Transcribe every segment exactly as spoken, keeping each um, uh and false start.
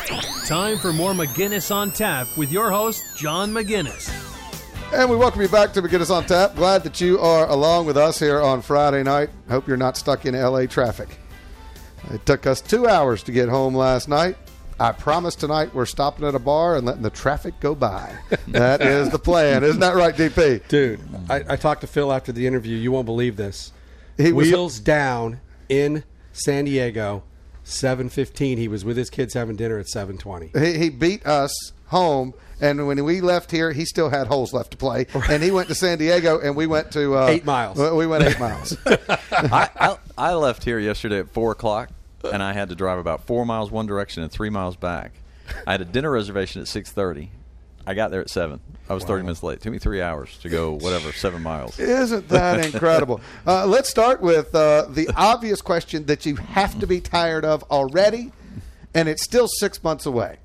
Time for more McGinnis on Tap with your host, John McGinnis. And we welcome you back to McGinnis on Tap. Glad that you are along with us here on Friday night. Hope you're not stuck in L A traffic. It took us two hours to get home last night. I promise tonight we're stopping at a bar and letting the traffic go by. That is the plan. Isn't that right, D P? Dude, I, I talked to Phil after the interview. You won't believe this. He was Wheels down in San Diego, seven fifteen. He was with his kids having dinner at seven twenty. He, he beat us home, and when we left here, he still had holes left to play. And he went to San Diego, and we went to uh, eight miles. We went eight miles. I, I, I left here yesterday at four o'clock, and I had to drive about four miles one direction and three miles back. I had a dinner reservation at six thirty. I got there at seven. I was wow. thirty minutes late. It took me three hours to go, whatever, seven miles. Isn't that incredible? Uh, let's start with uh, the obvious question that you have to be tired of already, and it's still six months away.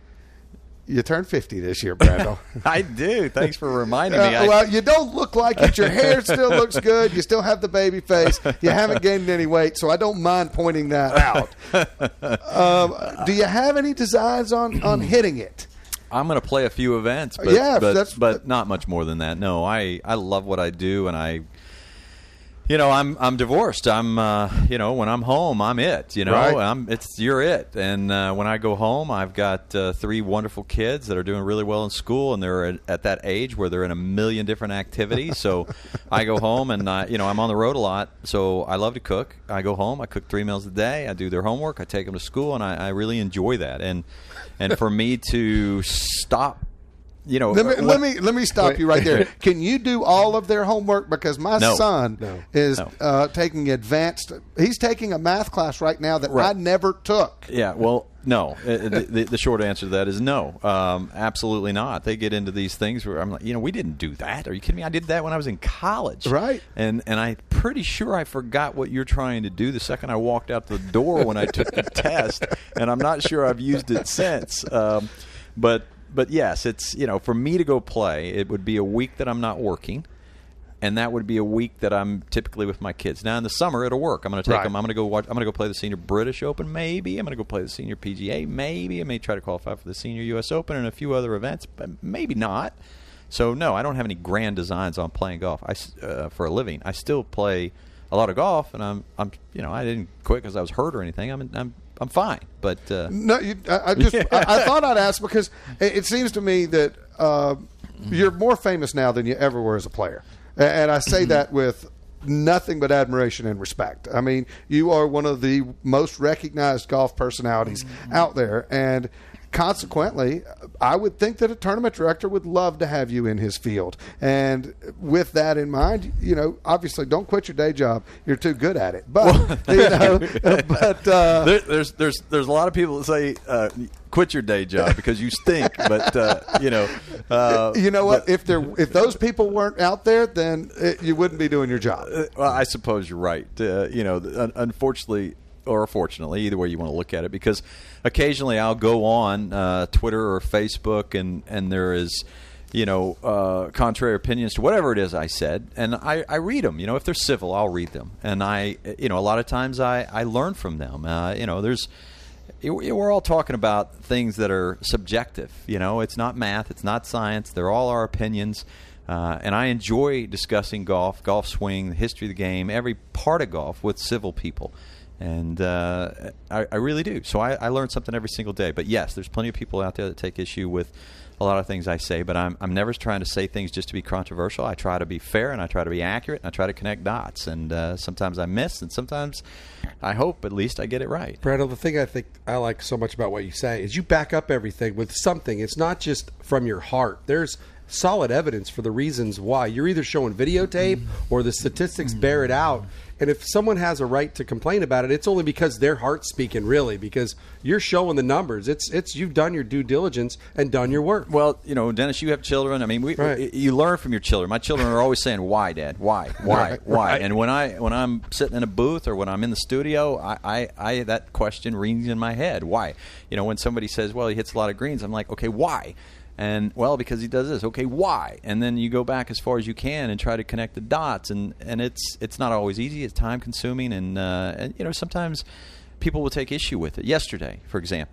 You turned fifty this year, Brando. I do. Thanks for reminding me. Uh, I, well, you don't look like it. Your hair still looks good. You still have the baby face. You haven't gained any weight, so I don't mind pointing that out. um, do you have any designs on, on hitting it? I'm going to play a few events, but, yeah, but, that's, but not much more than that. No, I, I love what I do, and I, you know, I'm I'm divorced. I'm, uh, you know, when I'm home, I'm it. You know, right. I'm it's you're it. And uh, when I go home, I've got uh, three wonderful kids that are doing really well in school, and they're at, at that age where they're in a million different activities. So I go home, and I, you know, I'm on the road a lot. So I love to cook. I go home, I cook three meals a day. I do their homework. I take them to school, and I, I really enjoy that. And and for me to stop. You know, let me what, let me let me stop you right there. Can you do all of their homework? Because my no, son no, is no. Uh, taking advanced. He's taking a math class right now that right. I never took. Yeah, well, no. the, the, the short answer to that is no. Um, absolutely not. They get into these things where I'm like, you know, we didn't do that. Are you kidding me? I did that when I was in college. Right. And and I'm pretty sure I forgot what you're trying to do the second I walked out the door when I took the test, and I'm not sure I've used it since. Um, but. But yes, it's, you know, for me to go play, it would be a week that I'm not working, and that would be a week that I'm typically with my kids. Now in the summer, it'll work. I'm going to take right. them. I'm going to go watch. I'm going to go play the Senior British Open, maybe. I'm going to go play the Senior P G A, maybe. I may try to qualify for the Senior U S Open and a few other events, but maybe not. So no, I don't have any grand designs on playing golf. I uh, for a living. I still play a lot of golf, and I'm, I'm, you know, I didn't quit because I was hurt or anything. I'm, I'm. I'm fine, but uh, no. You, I, I just yeah. I, I thought I'd ask because it, it seems to me that uh, you're more famous now than you ever were as a player, and I say that with nothing but admiration and respect. I mean, you are one of the most recognized golf personalities out there, and consequently, I would think that a tournament director would love to have you in his field. And with that in mind, you know, obviously don't quit your day job. You're too good at it. But, well, you know, but uh, there, there's there's there's a lot of people that say uh, quit your day job because you stink. But uh, you know, uh, you know what? But, if there if those people weren't out there, then it, you wouldn't be doing your job. Uh, well, I suppose you're right. Uh, you know, un- unfortunately. Or fortunately, either way you want to look at it, because occasionally I'll go on uh, Twitter or Facebook, and, and there is, you know, uh, contrary opinions to whatever it is I said, and I, I read them. You know, if they're civil, I'll read them, and I, you know, a lot of times I, I learn from them. Uh, you know, there's, we're all talking about things that are subjective. You know, it's not math, it's not science. They're all our opinions. Uh, and I enjoy discussing golf, golf swing, the history of the game, every part of golf with civil people. And uh, I, I really do. So I, I learn something every single day. But yes, there's plenty of people out there that take issue with a lot of things I say. But I'm I'm never trying to say things just to be controversial. I try to be fair, and I try to be accurate, and I try to connect dots. And uh, sometimes I miss, and sometimes I hope at least I get it right. Brando, the thing I think I like so much about what you say is you back up everything with something. It's not just from your heart. There's solid evidence for the reasons why. You're either showing videotape or the statistics bear it out. And if someone has a right to complain about it, it's only because their heart's speaking, really, because you're showing the numbers. It's it's you've done your due diligence and done your work. Well, you know, Dennis, you have children. I mean, we, right. you learn from your children. My children are always saying, "Why, Dad? Why? Why? Right. Why?" Right. And when I when I'm sitting in a booth or when I'm in the studio, I, I, I that question rings in my head. Why? You know, when somebody says, "Well, he hits a lot of greens," I'm like, "Okay, why?" And, well, because he does this. Okay, why? And then you go back as far as you can and try to connect the dots. And, and it's it's not always easy. It's time-consuming. And, uh, and, you know, sometimes people will take issue with it. Yesterday, for example,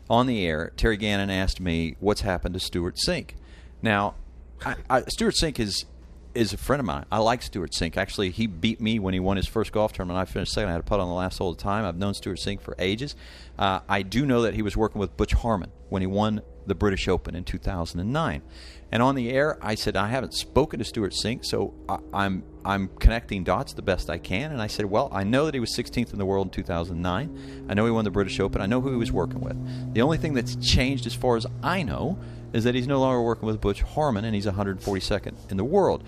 on the air, Terry Gannon asked me what's happened to Stuart Sink. Now, I, I, Stuart Sink is is a friend of mine. I like Stuart Sink. Actually, he beat me when he won his first golf tournament. I finished second. I had a putt on the last hole of the time. I've known Stuart Sink for ages. Uh, I do know that he was working with Butch Harmon when he won the British Open in two thousand nine. And on the air, I said, I haven't spoken to Stuart Sink, so I, I'm I'm connecting dots the best I can. And I said, well, I know that he was sixteenth in the world in two thousand nine. I know he won the British Open. I know who he was working with. The only thing that's changed as far as I know is that he's no longer working with Butch Harmon, and he's one hundred forty-second in the world.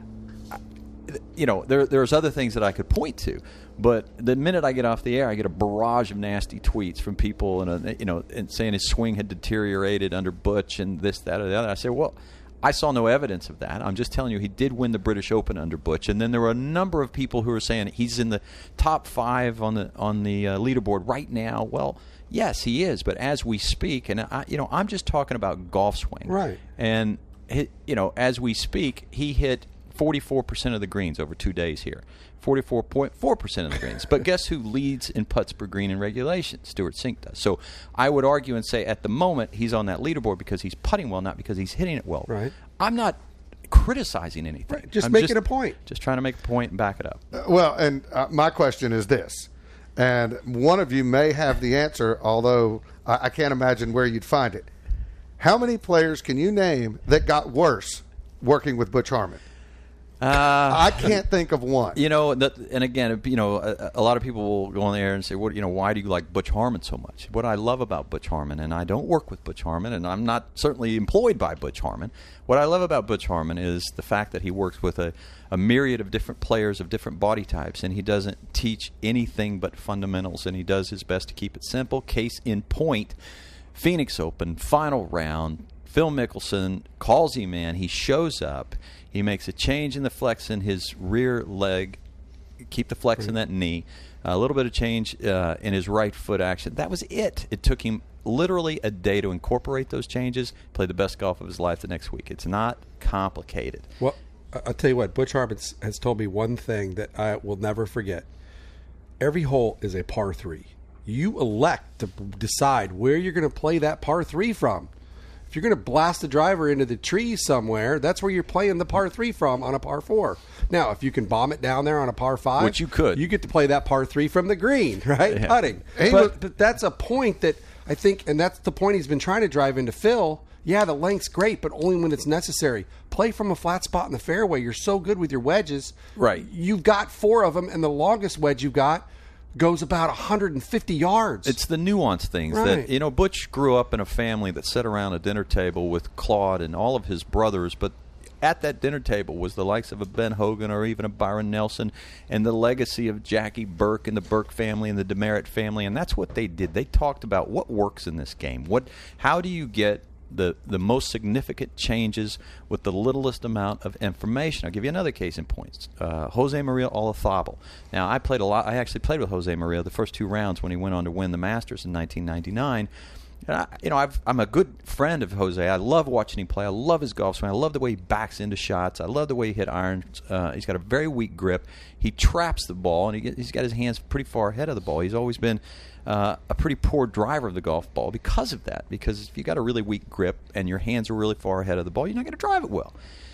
You know, there there's other things that I could point to, but the minute I get off the air, I get a barrage of nasty tweets from people, and a, you know, and saying his swing had deteriorated under Butch and this, that, or the other. I say, well, I saw no evidence of that. I'm just telling you, he did win the British Open under Butch, and then there were a number of people who were saying he's in the top five on the on the uh, leaderboard right now. Well, yes, he is, but as we speak, and I, you know, I'm just talking about golf swing, right? And he, you know, as we speak, he hit forty-four percent of the greens over two days here. forty-four point four percent of the greens. But guess who leads in putts per green in regulation? Stuart Sink does. So I would argue and say at the moment he's on that leaderboard because he's putting well, not because he's hitting it well. Right. I'm not criticizing anything. Right. Just I'm making just, a point. Just trying to make a point and back it up. Uh, well, and uh, my question is this, and one of you may have the answer, although I, I can't imagine where you'd find it. How many players can you name that got worse working with Butch Harmon? Uh, I can't think of one. You know, that, and again, you know, a, a lot of people will go on the air and say, "What, you know, why do you like Butch Harmon so much?" What I love about Butch Harmon, and I don't work with Butch Harmon, and I'm not certainly employed by Butch Harmon. What I love about Butch Harmon is the fact that he works with a, a myriad of different players of different body types, and he doesn't teach anything but fundamentals, and he does his best to keep it simple. Case in point, Phoenix Open final round. Phil Mickelson calls him in. He shows up. He makes a change in the flex in his rear leg, keep the flex in that knee, a little bit of change uh, in his right foot action. That was it. It took him literally a day to incorporate those changes, play the best golf of his life the next week. It's not complicated. Well, I'll tell you what, Butch Harmon has told me one thing that I will never forget. Every hole is a par three. You elect to decide where you're going to play that par three from. If you're going to blast the driver into the trees somewhere, that's where you're playing the par three from on a par four. Now, if you can bomb it down there on a par five, which you could, you get to play that par three from the green, right? Yeah. Putting. But, but that's a point that I think, and that's the point he's been trying to drive into Phil. Yeah, the length's great, but only when it's necessary. Play from a flat spot in the fairway. You're so good with your wedges. Right. You've got four of them, and the longest wedge you've got goes about one hundred fifty yards. It's the nuanced things right. that, you know, Butch grew up in a family that sat around a dinner table with Claude and all of his brothers, but at that dinner table was the likes of a Ben Hogan or even a Byron Nelson and the legacy of Jackie Burke and the Burke family and the Demerit family, and that's what they did. They talked about what works in this game. What, how do you get the the most significant changes with the littlest amount of information? I'll give you another case in point. Uh, Jose Maria Olazabal. Now, I played a lot. I actually played with Jose Maria the first two rounds when he went on to win the Masters in nineteen ninety-nine. And I, you know, I've, I'm a good friend of Jose. I love watching him play. I love his golf swing. I love the way he backs into shots. I love the way he hit irons. Uh, he's got a very weak grip. He traps the ball, and he get, he's got his hands pretty far ahead of the ball. He's always been uh, a pretty poor driver of the golf ball because of that. Because if you've got a really weak grip and your hands are really far ahead of the ball, you're not going to drive it well.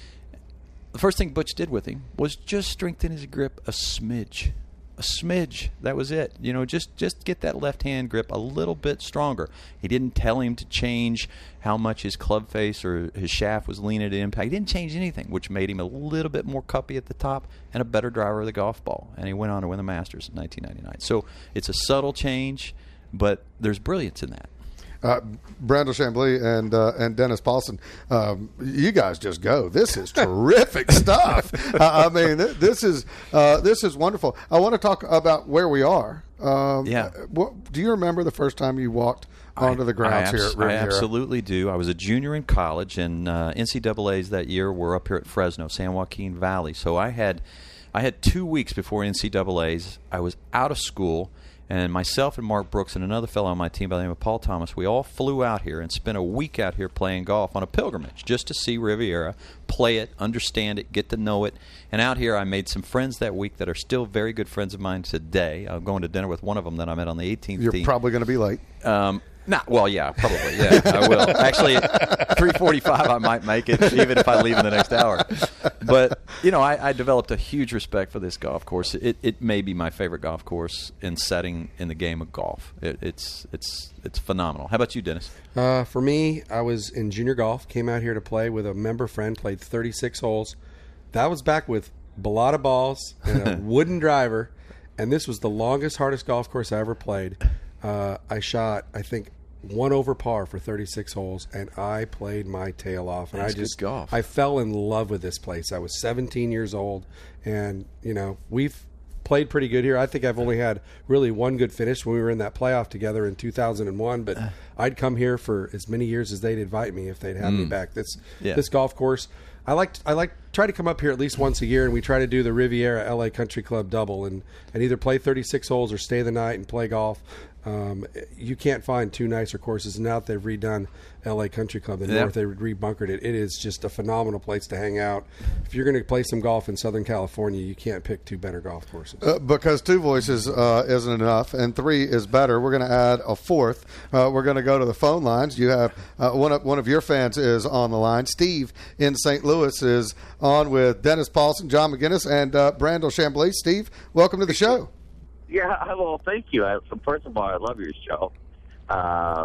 The first thing Butch did with him was just strengthen his grip a smidge. A smidge. That was it. You know, just, just get that left-hand grip a little bit stronger. He didn't tell him to change how much his club face or his shaft was leaning at impact. He didn't change anything, which made him a little bit more cuppy at the top and a better driver of the golf ball. And he went on to win the Masters in nineteen ninety-nine. So it's a subtle change, but there's brilliance in that. Uh, Brandel Chambly and uh, and Dennis Paulson, um, you guys just go. This is terrific stuff. I, I mean, th- this is uh, this is wonderful. I want to talk about where we are. Um, yeah. What, do you remember the first time you walked onto I, the grounds I abs- here at Riviera? I absolutely do. I was a junior in college, and uh, N C double A's that year were up here at Fresno, San Joaquin Valley. So I had I had two weeks before N C double A's. I was out of school. And myself and Mark Brooks and another fellow on my team by the name of Paul Thomas, we all flew out here and spent a week out here playing golf on a pilgrimage just to see Riviera, play it, understand it, get to know it. And out here I made some friends that week that are still very good friends of mine today. I'm going to dinner with one of them that I met on the eighteenth You're team. probably going to be late. Um, Not well, yeah, probably, yeah, I will. Actually, three forty-five, I might make it, even if I leave in the next hour. But you know, I, I developed a huge respect for this golf course. It it may be my favorite golf course in setting in the game of golf. It, it's it's it's phenomenal. How about you, Dennis? Uh, for me, I was in junior golf. Came out here to play with a member friend. Played thirty-six holes. That was back with balata balls and a wooden driver, and this was the longest, hardest golf course I ever played. Uh, I shot, I think, one over par for thirty-six holes, and I played my tail off. And That's I just, good golf. I fell in love with this place. I was seventeen years old, and you know we've played pretty good here. I think I've only had really one good finish when we were in that playoff together in two thousand one. But I'd come here for as many years as they'd invite me if they'd have mm. me back. This yeah. this golf course. I like I like try to come up here at least once a year, and we try to do the Riviera L A Country Club double, and, and either play thirty-six holes or stay the night and play golf. Um, you can't find two nicer courses. Now that they've redone L A Country Club in the yeah. north, they rebunkered it. It is just a phenomenal place to hang out. If you're going to play some golf in Southern California, you can't pick two better golf courses. Uh, because two voices uh, isn't enough, and three is better. We're going to add a fourth. Uh, we're going to go to the phone lines. You have uh, one of one of your fans is on the line. Steve in Saint Louis is on with Dennis Paulson, John McGinnis, and uh, Brandel Chambly. Steve, welcome to the show. Yeah, well, thank you. I, first of all, I love your show. Uh,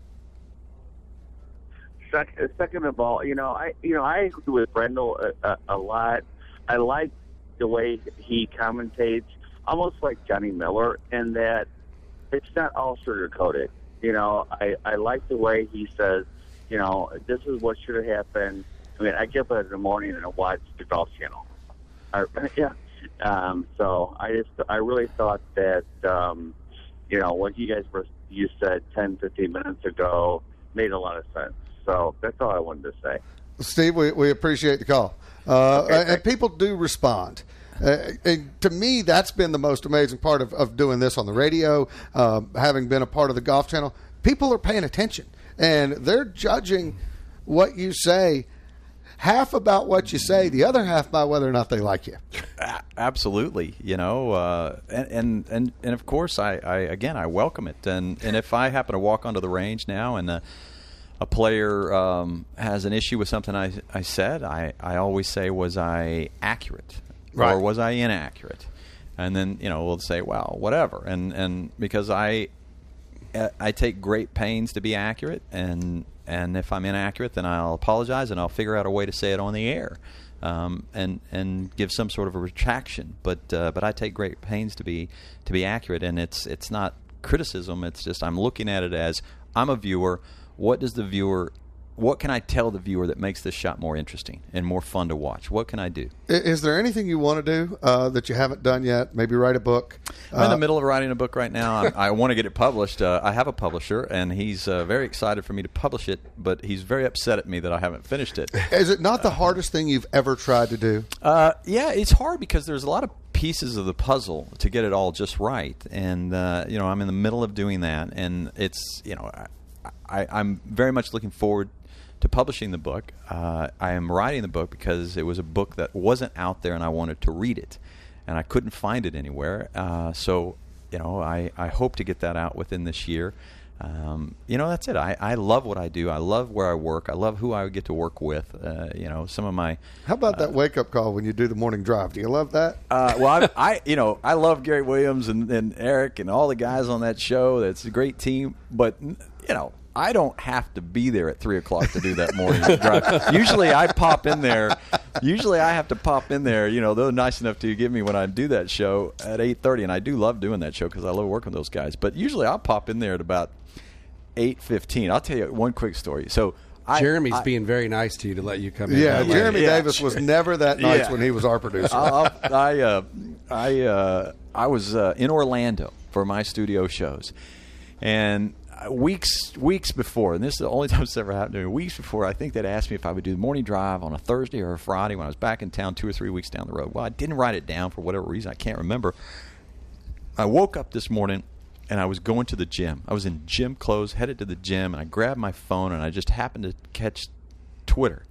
second, second of all, you know, I you know I agree with Brendel a, a, a lot. I like the way he commentates, almost like Johnny Miller, in that it's not all sugar-coated. You know, I, I like the way he says, you know, this is what should have happened. I mean, I get up in the morning and I watch the Golf Channel. I, yeah. Um, so I just, I really thought that, um, you know, what you guys were, you said ten, fifteen minutes ago made a lot of sense. So that's all I wanted to say. Steve, we, we appreciate the call. Uh, Okay, and people do respond. Uh, and to me, that's been the most amazing part of, of doing this on the radio, um, having been a part of the Golf Channel. People are paying attention, and they're judging what you say half about what you say, the other half by whether or not they like you. Absolutely, you know, uh, and, and and and of course, I, I again I welcome it, and and if I happen to walk onto the range now and a, a player um, has an issue with something I I said, I, I always say, was I accurate, right, or was I inaccurate, and then you know we'll say, well, whatever, and and because I I take great pains to be accurate, and. And if I'm inaccurate, then I'll apologize, and I'll figure out a way to say it on the air, um, and and give some sort of a retraction. But uh, but I take great pains to be to be accurate, and it's it's not criticism. It's just I'm looking at it as I'm a viewer. What does the viewer? What can I tell the viewer that makes this shot more interesting and more fun to watch? What can I do? Is there anything you want to do uh, that you haven't done yet? Maybe write a book? I'm in uh, the middle of writing a book right now. I, I want to get it published. Uh, I have a publisher, and he's uh, very excited for me to publish it, but he's very upset at me that I haven't finished it. Is it not the hardest thing you've ever tried to do? Uh, yeah, it's hard because there's a lot of pieces of the puzzle to get it all just right. And, uh, you know, I'm in the middle of doing that, and it's, you know, I, I, I'm very much looking forward to publishing the book. Uh, I am writing the book because it was a book that wasn't out there, and I wanted to read it, and I couldn't find it anywhere. Uh, so, you know, I, I hope to get that out within this year. Um, you know, that's it. I, I love what I do. I love where I work. I love who I get to work with. Uh, you know, some of my. How about uh, that wake up call when you do the morning drive? Do you love that? Uh, well, I, I, you know, I love Gary Williams and, and Eric and all the guys on that show. That's a great team. But, you know, I don't have to be there at three o'clock to do that morning drive. Usually I pop in there. Usually I have to pop in there. You know, they're nice enough to give me when I do that show at eight thirty, and I do love doing that show because I love working with those guys. But usually I'll pop in there at about eight fifteen. I'll tell you one quick story. So I, Jeremy's I, being very nice to you to let you come in. Yeah, that way. Jeremy Yeah. Davis was never that nice Yeah. when he was our producer. I, I, uh, I, uh, I was uh, in Orlando for my studio shows, and weeks weeks before, and this is the only time it's ever happened to me, weeks before, I think they'd asked me if I would do the morning drive on a Thursday or a Friday when I was back in town two or three weeks down the road. Well, I didn't write it down for whatever reason. I can't remember. I woke up this morning, and I was going to the gym. I was in gym clothes, headed to the gym, and I grabbed my phone, and I just happened to catch Twitter.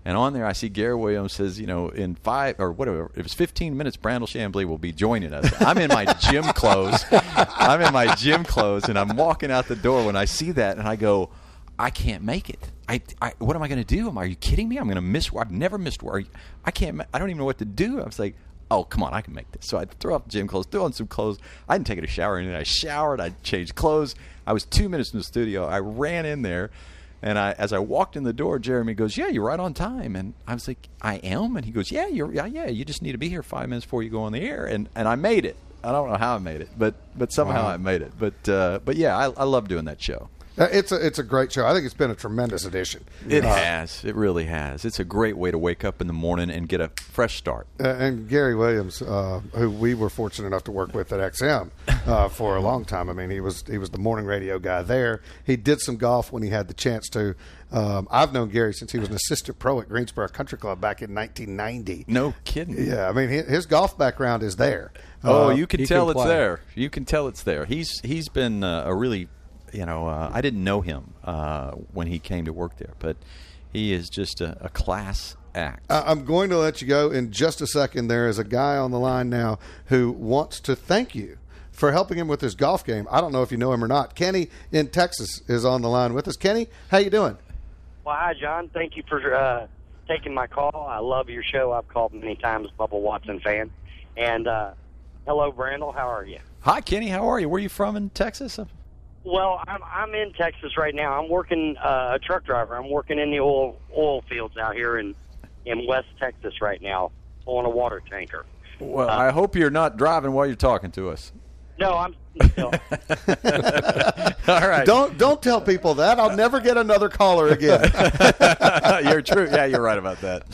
And on there, I see Gary Williams says, you know, in five or whatever, if it's fifteen minutes, Brandel Chamblee will be joining us. I'm in my gym clothes. I'm in my gym clothes, and I'm walking out the door when I see that, and I go, I can't make it. I, I what am I going to do? Am Are you kidding me? I'm going to miss work. I've never missed work. I can't. I don't even know what to do. I was like, oh, come on, I can make this. So I throw off the gym clothes, throw on some clothes. I didn't take a shower, and then I showered. I changed clothes. I was two minutes in the studio. I ran in there. And I, as I walked in the door, Jeremy goes, yeah, you're right on time. And I was like, I am? And he goes, yeah, you're, yeah, yeah. You just need to be here five minutes before you go on the air. And and I made it. I don't know how I made it, but but somehow Wow. I made it. But uh, but yeah, I, I love doing that show. Uh, It's a it's a great show. I think it's been a tremendous addition. It Uh, has. It really has. It's a great way to wake up in the morning and get a fresh start. Uh, and Gary Williams, uh, who we were fortunate enough to work with at X M uh, for a long time. I mean, he was he was the morning radio guy there. He did some golf when he had the chance to. Um, I've known Gary since he was an assistant pro at Greensboro Country Club back in nineteen ninety. No kidding. Yeah, I mean, his, his golf background is there. Oh, Uh, you can he tell can it's play. there. You can tell it's there. He's he's been uh, a really, you know, uh, I didn't know him uh, when he came to work there, but he is just a, a class act. I- I'm going to let you go in just a second. There is a guy on the line now who wants to thank you for helping him with his golf game. I don't know if you know him or not. Kenny in Texas is on the line with us. Kenny, how you doing? Well, hi, John. Thank you for uh, taking my call. I love your show. I've called many times, Bubba Watson fan. And uh, hello, Brandel. How are you? Hi, Kenny. How are you? Where are you from in Texas? Well, I'm I'm in Texas right now. I'm working uh, a truck driver. I'm working in the oil oil fields out here in in West Texas right now, on a water tanker. Well, Uh, I hope you're not driving while you're talking to us. No, I'm. No. All right. Don't don't tell people that. I'll never get another caller again. You're true. Yeah, you're right about that.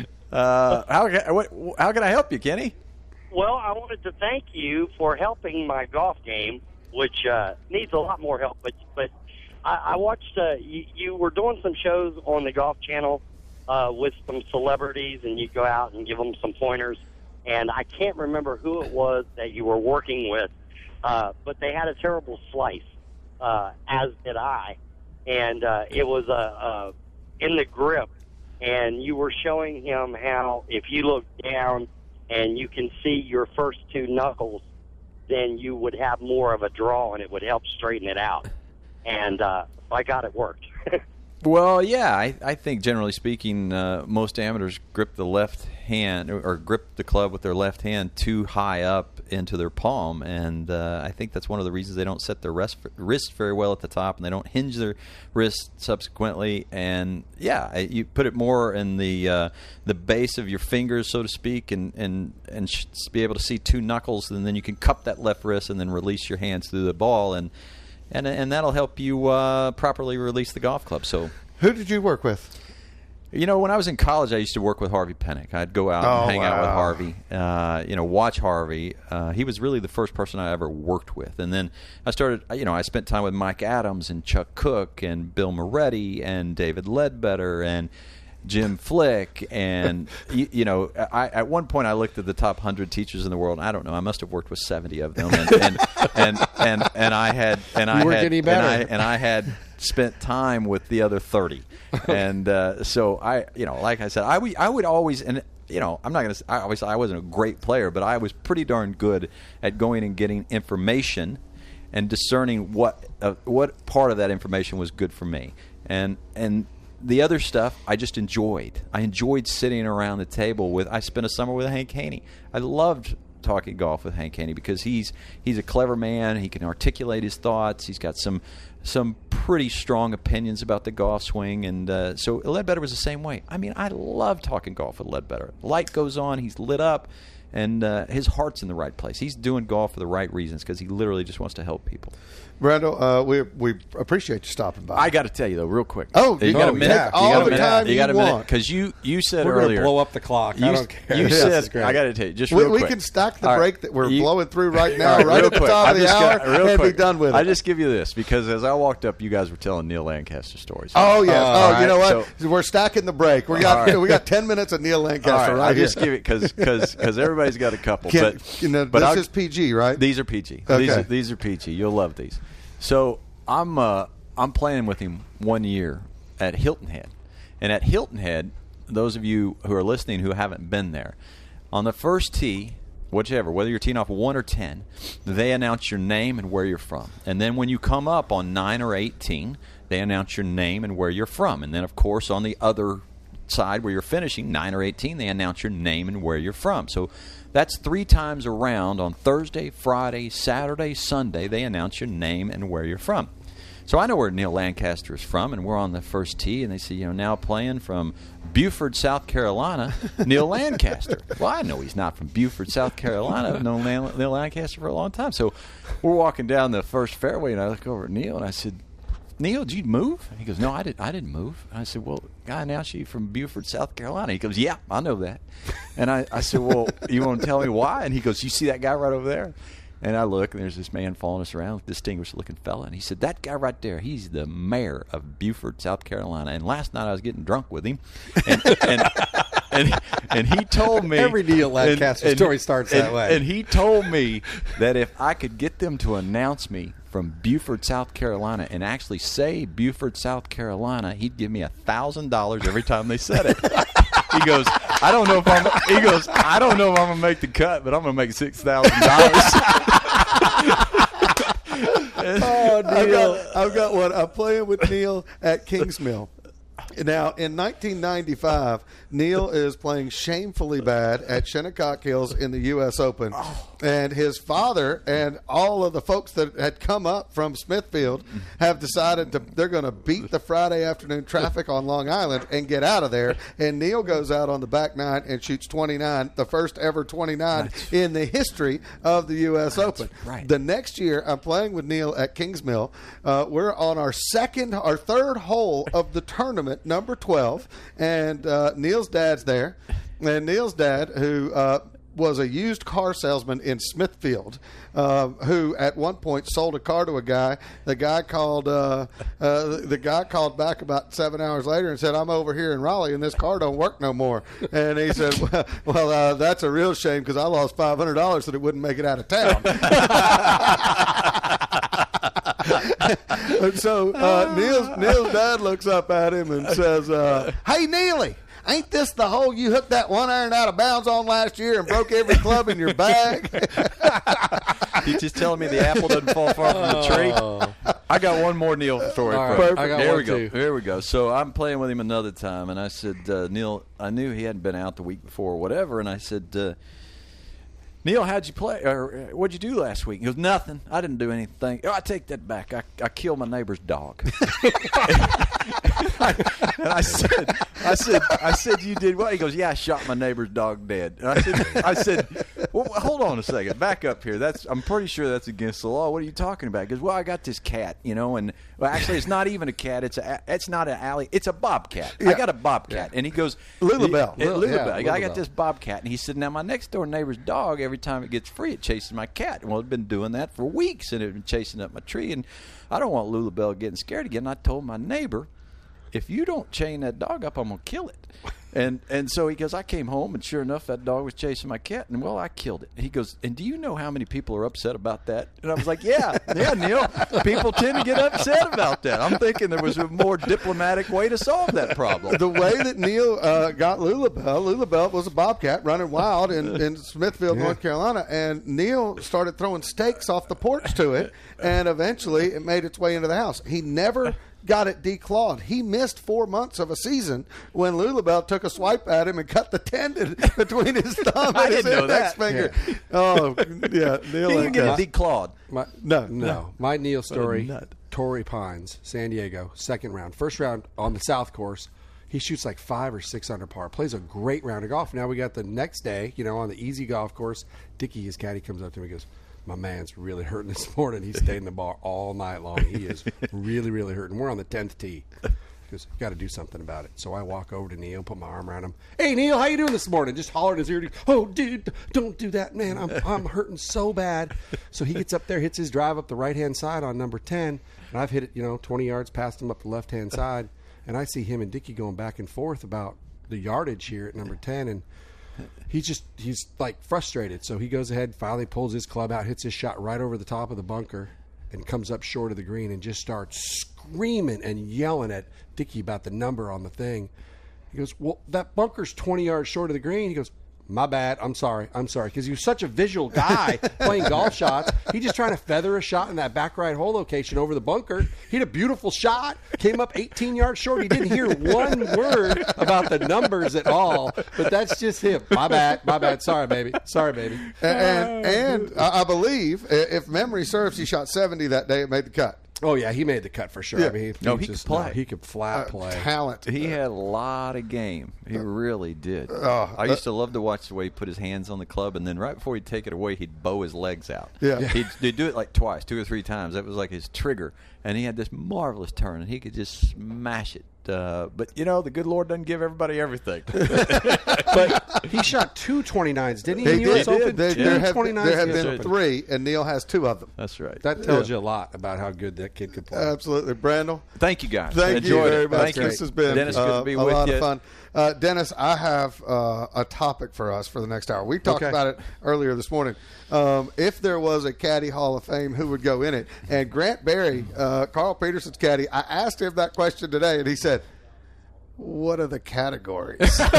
Uh, how can what, how can I help you, Kenny? Well, I wanted to thank you for helping my golf game, which uh, needs a lot more help. But but I, I watched uh, you, you were doing some shows on the Golf Channel uh, with some celebrities, and you go out and give them some pointers. And I can't remember who it was that you were working with, uh, but they had a terrible slice, uh, as did I. And uh, it was uh, uh, in the grip, and you were showing him how if you look down and you can see your first two knuckles, then you would have more of a draw, and it would help straighten it out. And uh, by God, it worked. Well, yeah, I, I think generally speaking, uh, most amateurs grip the left hand or, or grip the club with their left hand too high up into their palm, and uh, I think that's one of the reasons they don't set their wrist, wrist very well at the top, and they don't hinge their wrist subsequently. And yeah, you put it more in the uh, the base of your fingers, so to speak, and and and sh- be able to see two knuckles, and then you can cup that left wrist and then release your hands through the ball, and. And and that'll help you uh, properly release the golf club. So, Who did you work with? you know, when I was in college, I used to work with Harvey Pennick. I'd go out Oh, and hang out with wow. Harvey. Uh, you know, watch Harvey. Uh, he was really the first person I ever worked with. And then I started. You know, I spent time with Mike Adams and Chuck Cook and Bill Moretti and David Ledbetter and Jim Flick, and you, you know, I, at one point I looked at the top hundred teachers in the world. And I don't know. I must have worked with seventy of them, and and and, and, and I had and I weren't had getting and better. I, and I had spent time with the other thirty, and uh, so I, you know, like I said, I would I would always and. You know, I'm not going to. I obviously I wasn't a great player, but I was pretty darn good at going and getting information and discerning what uh, what part of that information was good for me, and and. The other stuff I just enjoyed. I enjoyed sitting around the table with. I spent a summer with Hank Haney. I loved talking golf with Hank Haney because he's he's a clever man. He can articulate his thoughts. He's got some some pretty strong opinions about the golf swing, and uh, so Ledbetter was the same way. I mean, I love talking golf with Ledbetter. Light goes on. He's lit up. And uh, his heart's in the right place. He's doing golf for the right reasons because he literally just wants to help people. Brandel, uh, we we appreciate you stopping by. I got to tell you though, real quick. Oh, you you- got oh, a minute? yeah. You All got a the minute? time you got a you minute want. because you you said We're going earlier. to blow up the clock. You, I don't care. you This said is great. I got to tell you just we, real we quick. can stack the All right. break that we're You- blowing through right now, All right, right real at the quick. top I'm of the just hour, gonna- real and quick. be done with it. I just give you this because as I walked up, you guys were telling Neil Lancaster stories. Oh yes. All oh, right, you know what? so- We're stacking the break. We got All right. we got ten minutes of Neil Lancaster All right, right I here. just give it because because everybody's got a couple. Can- but you know, but this I'll- is P G, right? These are P G. Okay. These are, these are P G. You'll love these. So I'm uh, I'm playing with him one year at Hilton Head, and at Hilton Head, those of you who are listening who haven't been there, on the first tee, whichever, whether you're teeing off one or ten, they announce your name and where you're from. And then when you come up on nine or eighteen, they announce your name and where you're from. And then, of course, on the other side where you're finishing, nine or eighteen, they announce your name and where you're from. So that's three times around on Thursday, Friday, Saturday, Sunday. They announce your name and where you're from. So I know where Neil Lancaster is from, and we're on the first tee, and they say, you know, now playing from Beaufort, South Carolina, Neil Lancaster. Well, I know he's not from Beaufort, South Carolina. I've known Neil Lancaster for a long time. So we're walking down the first fairway, and I look over at Neil, and I said, Neil, did you move? And he goes, no, I, did, I didn't move. And I said, well, guy announced you from Beaufort, South Carolina. He goes, yeah, I know that. And I, I said, well, you want to tell me why? And he goes, you see that guy right over there? And I look, and there's this man following us around, distinguished-looking fella. And he said, that guy right there, he's the mayor of Beaufort, South Carolina. And last night I was getting drunk with him. And and, and, and he told me. Every Neil Lancaster and, story starts and, that way. And he told me that if I could get them to announce me from Beaufort, South Carolina, and actually say Beaufort, South Carolina, he'd give me a thousand dollars every time they said it. He goes, I don't know if I'm. He goes, I don't know if I'm gonna make the cut, but I'm gonna make six thousand dollars. Oh, I've got, I've got one. I'm playing with Neil at Kingsmill. Now, in nineteen ninety-five, Neil is playing shamefully bad at Shinnecock Hills in the U S Open. Oh. And his father and all of the folks that had come up from Smithfield have decided to they're going to beat the Friday afternoon traffic on Long Island and get out of there. And Neil goes out on the back nine and shoots twenty-nine, the first ever twenty-nine That's, in the history of the U S Open. Right. The next year, I'm playing with Neil at Kingsmill. Uh, we're on our second, our third hole of the tournament, number twelve, and uh, Neil's dad's there. And Neil's dad, who uh, was a used car salesman in Smithfield, uh, who at one point sold a car to a guy. The guy called. Uh, uh, the guy called back about seven hours later and said, "I'm over here in Raleigh, and this car don't work no more." And he said, "Well, well uh, that's a real shame because I lost five hundred dollars that it wouldn't make it out of town." And so uh, Neil's, Neil's dad looks up at him and says, uh, "Hey, Neely, ain't this the hole you hooked that one iron out of bounds on last year and broke every club in your bag?" He's just telling me the apple doesn't fall far from the tree. I got one more Neil story. All for right, I got There one we go. too. Here we go. So I'm playing with him another time, and I said, uh, Neil, I knew he hadn't been out the week before or whatever, and I said, uh, Neil, how'd you play? Or what'd you do last week? He goes, nothing. I didn't do anything. Oh, I take that back. I, I killed my neighbor's dog. And I said, I said, I said, you did what? He goes, yeah, I shot my neighbor's dog dead. And I said, I said, well, hold on a second, back up here. That's, I'm pretty sure that's against the law. What are you talking about? He goes, well, I got this cat, you know, and well, actually, it's not even a cat. It's a, it's not an alley. It's a bobcat. Yeah. I got a bobcat, yeah. And he goes, Lulabelle. He, Lul- Lulabelle. yeah, I got Lulabelle. this bobcat, and he said, now my next door neighbor's dog, every time it gets free, it chases my cat. Well, it's been doing that for weeks, and it's been chasing up my tree, and I don't want Lulabelle getting scared again. And I told my neighbor, if you don't chain that dog up, I'm going to kill it. And and so he goes, I came home, and sure enough, that dog was chasing my cat, and, well, I killed it. He goes, and do you know how many people are upset about that? And I was like, yeah, yeah, Neil, people tend to get upset about that. I'm thinking there was a more diplomatic way to solve that problem. The way that Neil uh, got Lulabelle, Lulabelle was a bobcat running wild in, in Smithfield, yeah. North Carolina, and Neil started throwing steaks off the porch to it, and eventually it made its way into the house. He never got it declawed. He missed four months of a season when Lulabelle took a swipe at him and cut the tendon between his thumb and his index finger. Yeah. Oh, yeah. Neil He didn't get it declawed. My, no, no, no. My Neil story, nut. Torrey Pines, San Diego, second round. First round on the South course, he shoots like five or six under par. Plays a great round of golf. Now we got the next day, you know, on the easy golf course. Dickie, his caddy, comes up to me and goes, my man's really hurting this morning. He stayed in the bar all night long. He is really, really hurting. We're on the tenth tee. He goes, got to do something about it. So I walk over to Neil, put my arm around him. Hey, Neil, how you doing this morning? Just hollered in his ear. Oh, dude, don't do that, man. I'm I'm hurting so bad. So he gets up there, hits his drive up the right-hand side on number ten, and I've hit it, you know, twenty yards past him up the left-hand side, and I see him and Dickie going back and forth about the yardage here at number ten, and he's just he's like frustrated. So he goes ahead, finally pulls his club out, hits his shot right over the top of the bunker, and comes up short of the green and just starts screaming and yelling at Dickie about the number on the thing. He goes, well, that bunker's twenty yards short of the green. He goes, my bad. I'm sorry. I'm sorry. Because he was such a visual guy playing golf shots. He just trying to feather a shot in that back right hole location over the bunker. He had a beautiful shot. Came up eighteen yards short. He didn't hear one word about the numbers at all. But that's just him. My bad. My bad. Sorry, baby. Sorry, baby. And, and, and I believe, if memory serves, he shot seventy that day. It made the cut. Oh, yeah, he made the cut for sure. Yeah. I mean, he, No, he just, could play. No, he could flat Uh, play. talent. He had a lot of game. He really did. Oh, I used to love to watch the way he put his hands on the club, and then right before he'd take it away, he'd bow his legs out. Yeah. He'd, he'd do it like twice, two or three times. That was like his trigger. And he had this marvelous turn, and he could just smash it. Uh, but, you know, the good Lord doesn't give everybody everything. But he shot two twenty-nines, didn't he? He in the U S did. Open? There, Two there have, twenty-nines there have in the U S been Open. three, and Neil has two of them. That's right. That tells you a lot about how good that kid could play. Absolutely. Brandel, Thank you, guys. thank you Enjoyed very it. much. Thank you. This has been Dennis, uh, good to be a with lot you. of fun. Uh, Dennis, I have uh, a topic for us for the next hour. We talked Okay. about it earlier this morning. Um, if there was a caddy Hall of Fame, who would go in it? And Grant Barry, uh, Carl Peterson's caddy, I asked him that question today, and he said, what are the categories?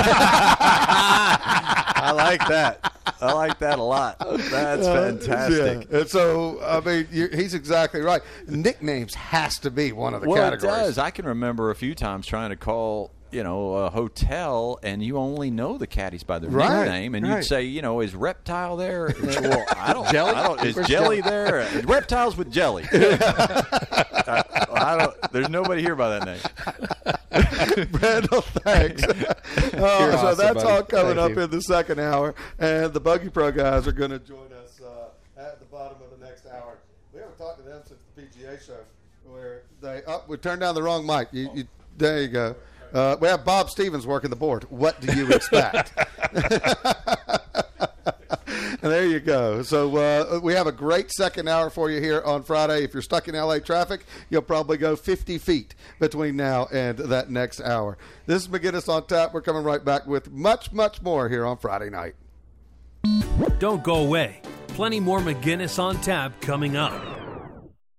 I like that. I like that a lot. That's fantastic. Yeah. And so, I mean, you, he's exactly right. Nicknames has to be one of the Well, categories. it does. I can remember a few times trying to call, you know, a hotel, and you only know the caddies by their Right. nickname, and Right. you'd say, you know, is Reptile there? Well, I don't. Jelly? I don't, is Where's Jelly Jelly? there? Reptiles with Jelly. I, I don't. There's nobody here by that name. Randall, thanks. Uh, so awesome, that's buddy. all coming Thank up you. in the second hour, and the Buggy Pro guys are going to join us uh, at the bottom of the next hour. We haven't talked to them since the P G A show, where they oh, we turned down the wrong mic. You, you, there you go. Uh, we have Bob Stevens working the board. What do you expect? And there you go. So uh, we have a great second hour for you here on Friday. If you're stuck in L A traffic, you'll probably go fifty feet between now and that next hour. This is McGinnis on Tap. We're coming right back with much, much more here on Friday night. Don't go away. Plenty more McGinnis on Tap coming up.